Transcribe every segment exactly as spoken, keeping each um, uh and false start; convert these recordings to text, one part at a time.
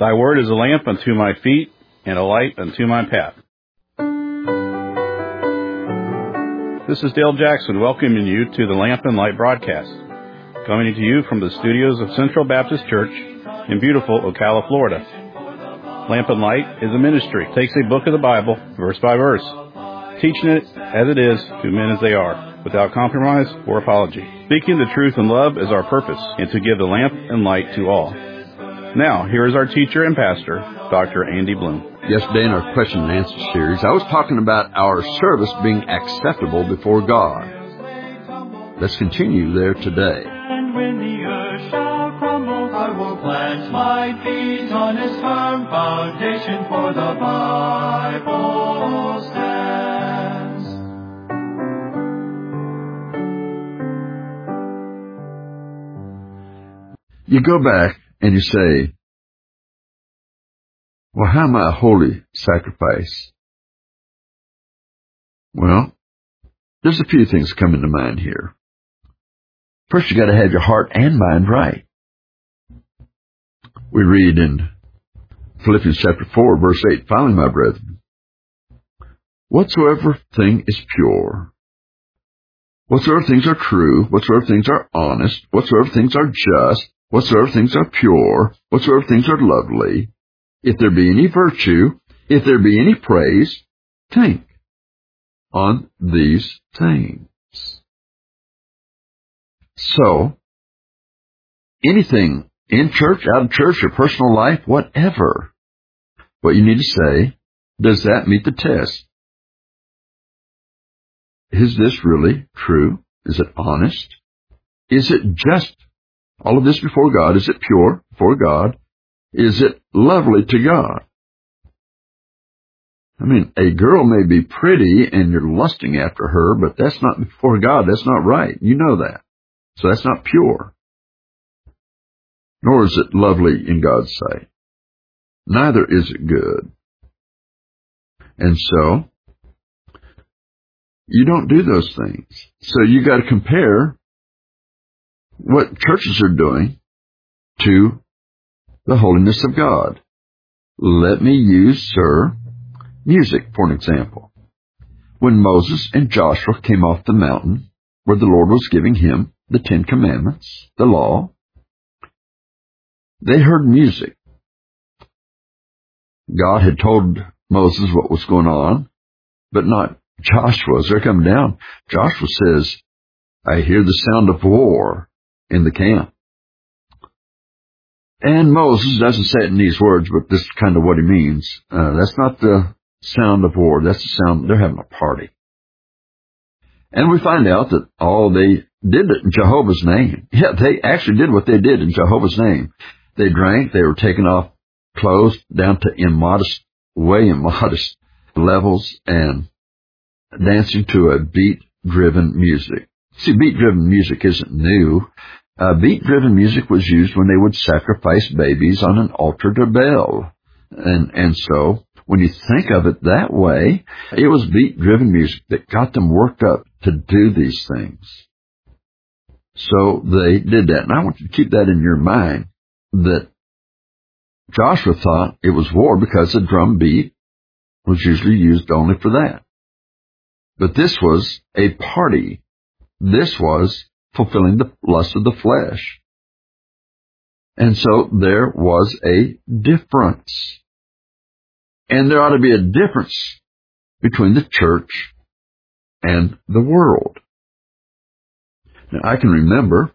Thy word is a lamp unto my feet and a light unto my path. This is Dale Jackson welcoming you to the Lamp and Light broadcast, coming to you from the studios of Central Baptist Church in beautiful Ocala, Florida. Lamp and Light is a ministry. It takes a book of the Bible, verse by verse, teaching it as it is to men as they are, without compromise or apology. Speaking the truth in love is our purpose, and to give the lamp and light to all. Now, here is our teacher and pastor, Doctor Andy Bloom. Yesterday in our question and answer series, I was talking about our service being acceptable before God. Let's continue there today. And when the earth shall crumble, I will plant my feet on its firm foundation, for the Bible stands. You go back and you say, well, how am I a holy sacrifice? Well, there's a few things coming to mind here. First, you got to have your heart and mind right. We read in Philippians chapter four, verse eight, finally, my brethren, whatsoever thing is pure, whatsoever things are true, whatsoever things are honest, whatsoever things are just, whatsoever things are pure, whatsoever things are lovely, if there be any virtue, if there be any praise, think on these things. So, anything in church, out of church, your personal life, whatever, what you need to say, does that meet the test? Is this really true? Is it honest? Is it just? All of this before God, is it pure before God? Is it lovely to God? I mean, a girl may be pretty and you're lusting after her, but that's not before God. That's not right. You know that. So that's not pure. Nor is it lovely in God's sight. Neither is it good. And so, you don't do those things. So you got to compare what churches are doing to the holiness of God. Let me use, sir, music for an example. When Moses and Joshua came off the mountain where the Lord was giving him the Ten Commandments, the law, they heard music. God had told Moses what was going on, but not Joshua. As they're coming down, Joshua says, I hear the sound of war in the camp. And Moses doesn't say it in these words, but this is kind of what he means. Uh, that's not the sound of war. That's the sound, they're having a party. And we find out that, oh, they did it in Jehovah's name. Yeah, they actually did what they did in Jehovah's name. They drank, they were taking off clothes down to immodest, way immodest levels, and dancing to a beat-driven music. See, beat-driven music isn't new. Uh, beat-driven music was used when they would sacrifice babies on an altar to Baal. And, and so, when you think of it that way, it was beat-driven music that got them worked up to do these things. So they did that. And I want you to keep that in your mind, that Joshua thought it was war because the drum beat was usually used only for that. But this was a party. This was fulfilling the lust of the flesh. And so there was a difference. And there ought to be a difference between the church and the world. Now, I can remember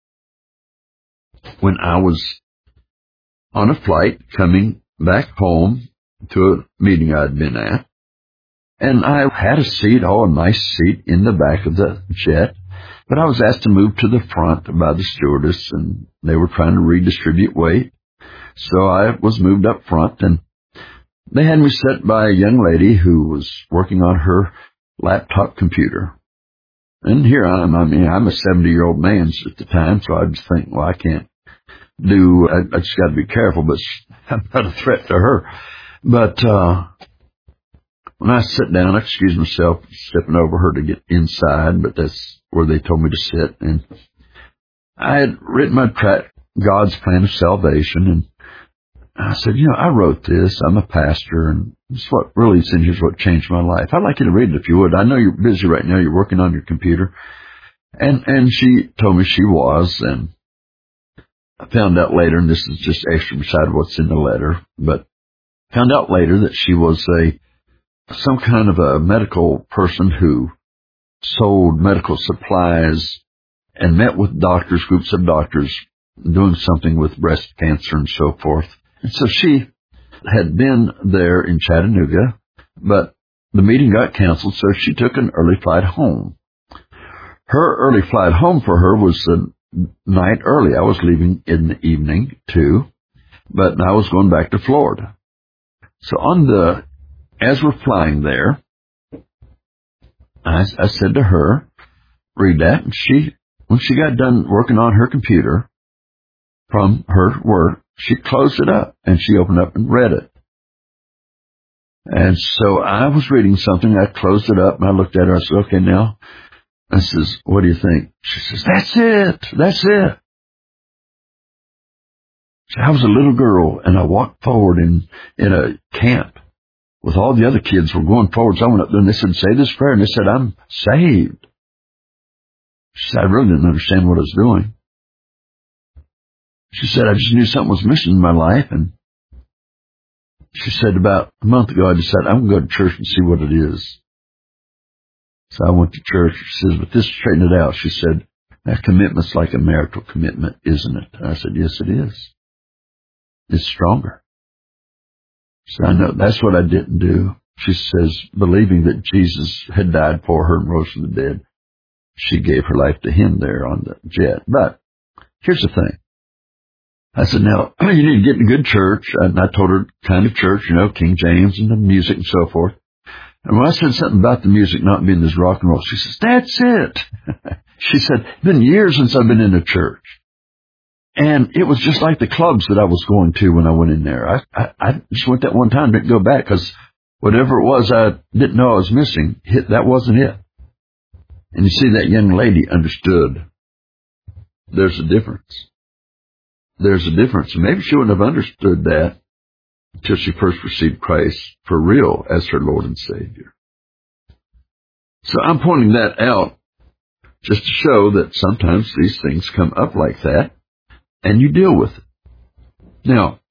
when I was on a flight coming back home to a meeting I'd been at, and I had a seat, oh, a nice seat in the back of the jet. But I was asked to move to the front by the stewardess, and they were trying to redistribute weight. So I was moved up front, and they had me sit by a young lady who was working on her laptop computer. And here I am. I mean, I'm a seventy-year-old man at the time, so I just think, well, I can't do, I, I just got to be careful, but I'm not a threat to her. But uh when I sit down, I excuse myself, stepping over her to get inside, but that's where they told me to sit. And I had written my tract, God's Plan of Salvation, and I said, you know, I wrote this. I'm a pastor, and this is what really is in here's what changed my life. I'd like you to read it if you would. I know you're busy right now. You're working on your computer. And and she told me she was, and I found out later, and this is just extra beside what's in the letter, but found out later that she was a some kind of a medical person who sold medical supplies and met with doctors, groups of doctors, doing something with breast cancer and so forth. And so she had been there in Chattanooga, but the meeting got canceled, so she took an early flight home. Her early flight home for her was the night early. I was leaving in the evening, too, but I was going back to Florida. So on the, as we're flying there, I, I said to her, read that, and she, when she got done working on her computer from her work, she closed it up, and she opened up and read it. And so I was reading something, I closed it up, and I looked at her, I said, okay, now, I says, what do you think? She says, that's it, that's it. So I was a little girl, and I walked forward in, in a camp with all the other kids were going forward. So I went up there, and they said, say this prayer, and they said, I'm saved. She said, I really didn't understand what I was doing. She said, I just knew something was missing in my life, and she said, about a month ago, I decided I'm going to go to church and see what it is. So I went to church. She says, but this straightened it out. She said, that commitment's like a marital commitment, isn't it? And I said, yes, it is. It's stronger. So I know that's what I didn't do. She says, believing that Jesus had died for her and rose from the dead, she gave her life to him there on the jet. But here's the thing. I said, now, you need to get in a good church. And I told her kind of church, you know, King James and the music and so forth. And when I said something about the music not being this rock and roll, she says, that's it. She said, it's been years since I've been in a church. And it was just like the clubs that I was going to when I went in there. I, I, I just went that one time, didn't go back, because whatever it was I didn't know I was missing, hit, that wasn't it. And you see, that young lady understood there's a difference. There's a difference. Maybe she wouldn't have understood that until she first received Christ for real as her Lord and Savior. So I'm pointing that out just to show that sometimes these things come up like that, and you deal with it. Now,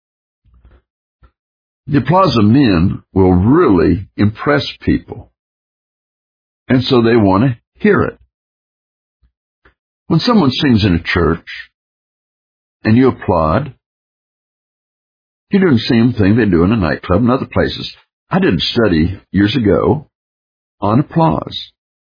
the applause of men will really impress people, and so they want to hear it. When someone sings in a church, and you applaud, you're doing the same thing they do in a nightclub and other places. I did a study years ago on applause.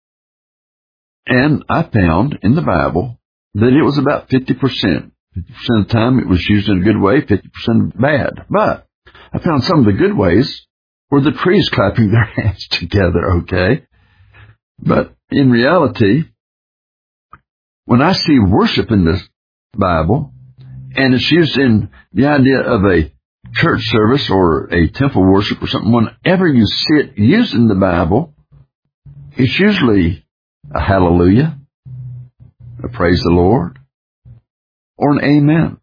And I found in the Bible that it was about fifty percent. fifty percent of the time it was used in a good way, fifty percent bad. But I found some of the good ways were the trees clapping their hands together, okay? But in reality, when I see worship in the Bible, and it's used in the idea of a church service or a temple worship or something, whenever you see it used in the Bible, it's usually a hallelujah, a praise the Lord, or an amen.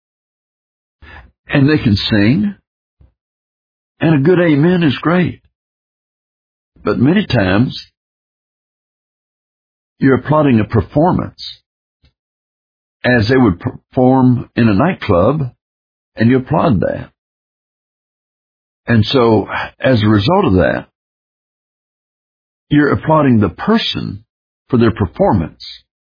And they can sing, and a good amen is great. But many times, you're applauding a performance, as they would perform in a nightclub, and you applaud that. And so, as a result of that, you're applauding the person for their performance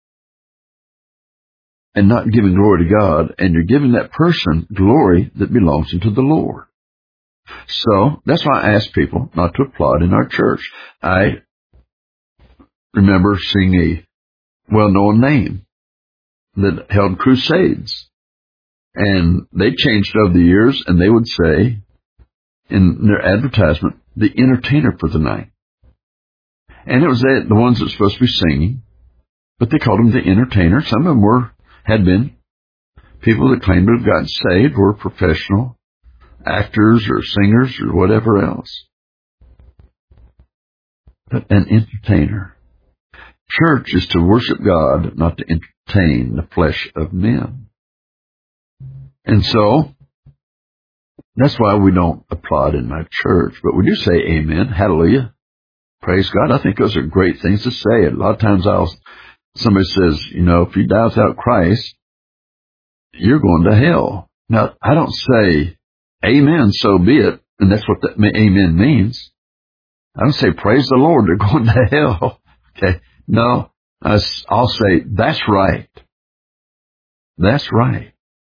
and not giving glory to God, and you're giving that person glory that belongs unto the Lord. So, that's why I ask people not to applaud in our church. I remember seeing a well-known name that held crusades. And they changed over the years, and they would say in their advertisement, the entertainer for the night. And it was the, the ones that were supposed to be singing, but they called them the entertainer. Some of them were, had been people that claimed to have gotten saved, were professional actors or singers or whatever else. But an entertainer. Church is to worship God, not to entertain the flesh of men. And so, That's why we don't applaud in my church, but we do say amen, hallelujah, praise God. I think those are great things to say. A lot of times I'll, somebody says, you know, if you die without Christ, you're going to hell. Now, I don't say, amen, so be it, and that's what that amen means. I don't say, praise the Lord, they're going to hell. Okay, no, I'll say, that's right. That's right.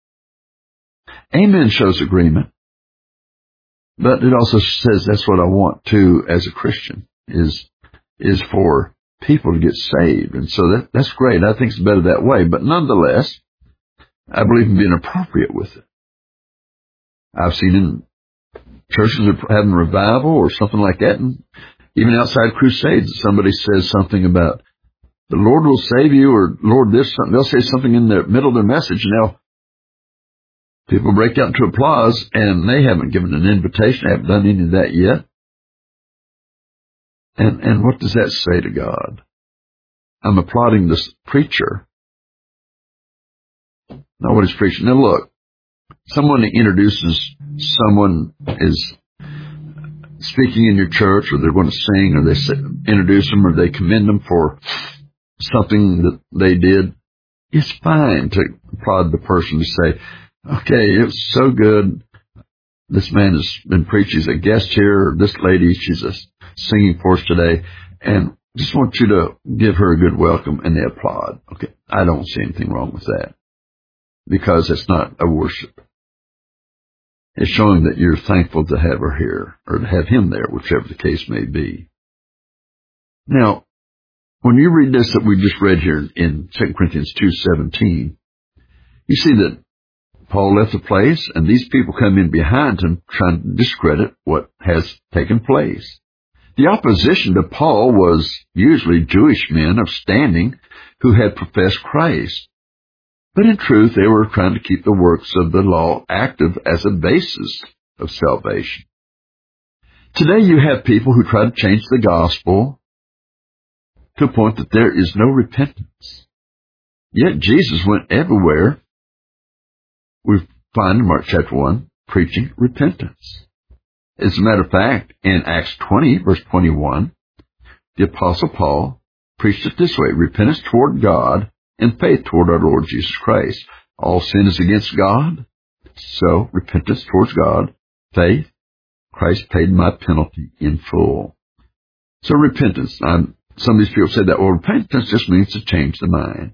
Amen shows agreement, but it also says that's what I want too as a Christian, is is for people to get saved. And so that that's great. I think it's better that way. But nonetheless, I believe in being appropriate with it. I've seen in churches are having revival or something like that, and even outside crusades, somebody says something about the Lord will save you, or Lord this, something. They'll say something in the middle of their message, and they'll people break out into applause, and they haven't given an invitation. They haven't done any of that yet. And and what does that say to God? I'm applauding this preacher, not what he's preaching. Now look, someone that introduces someone is speaking in your church, or they're going to sing, or they say, introduce them, or they commend them for something that they did. It's fine to applaud the person, to say, okay, it was so good. This man has been preaching. He's a guest here. Or this lady, she's a singing for us today. And just want you to give her a good welcome, and they applaud. Okay, I don't see anything wrong with that, because it's not a worship. It's showing that you're thankful to have her here, or to have him there, whichever the case may be. Now, when you read this that we just read here in Second Corinthians two seventeen, you see that Paul left the place, and these people come in behind him trying to discredit what has taken place. The opposition to Paul was usually Jewish men of standing who had professed Christ. But in truth, they were trying to keep the works of the law active as a basis of salvation. Today you have people who try to change the gospel to a point that there is no repentance. Yet Jesus went everywhere, we find in Mark chapter one, preaching repentance. As a matter of fact, in Acts twenty, verse twenty-one, the Apostle Paul preached it this way: repentance toward God and faith toward our Lord Jesus Christ. All sin is against God, so repentance towards God, faith, Christ paid my penalty in full. So repentance, I'm, some of these people said that, well, repentance just means to change the mind.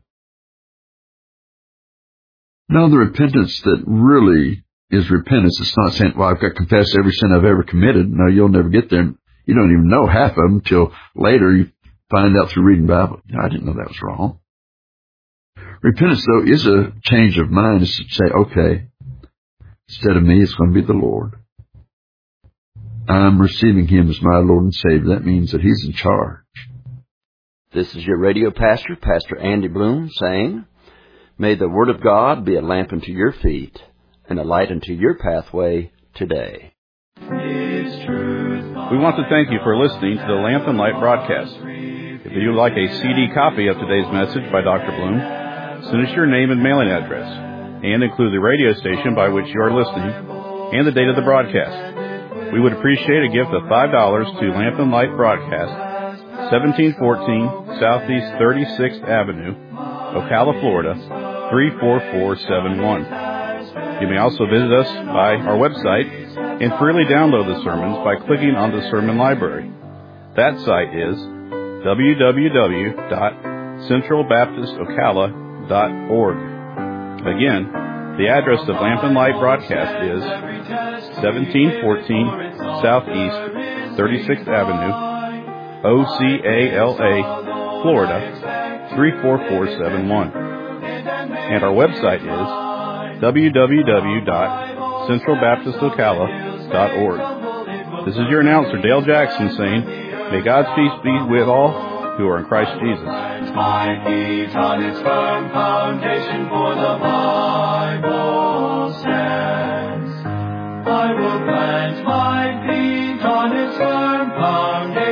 Now, the repentance that really is repentance, it's not saying, well, I've got to confess every sin I've ever committed. No, you'll never get there. You don't even know half of them until later you find out through reading the Bible. I didn't know that was wrong. Repentance, though, is a change of mind. It's to say, okay, instead of me, it's going to be the Lord. I'm receiving him as my Lord and Savior. That means that he's in charge. This is your radio pastor, Pastor Andy Bloom, saying, may the Word of God be a lamp unto your feet and a light unto your pathway today. We want to thank you for listening to the Lamp and Light broadcast. If you would like a C D copy of today's message by Doctor Bloom, send us your name and mailing address, and include the radio station by which you are listening and the date of the broadcast. We would appreciate a gift of five dollars to Lamp and Light Broadcast, seventeen fourteen Southeast thirty-sixth Avenue, Ocala, Florida, three four four seven one. You may also visit us by our website and freely download the sermons by clicking on the Sermon Library. That site is w w w dot central baptist ocala dot org. Again, the address of Lamp and Light Broadcast is seventeen fourteen Southeast thirty-sixth Avenue, O C A L A, Florida, three four four seven one. And our website is w w w dot central baptist ocala dot org. This is your announcer, Dale Jackson, saying, may God's peace be with all who are in Christ Jesus. My feet on its firm foundation, for the Bible stands. I will plant my feet on its firm foundation.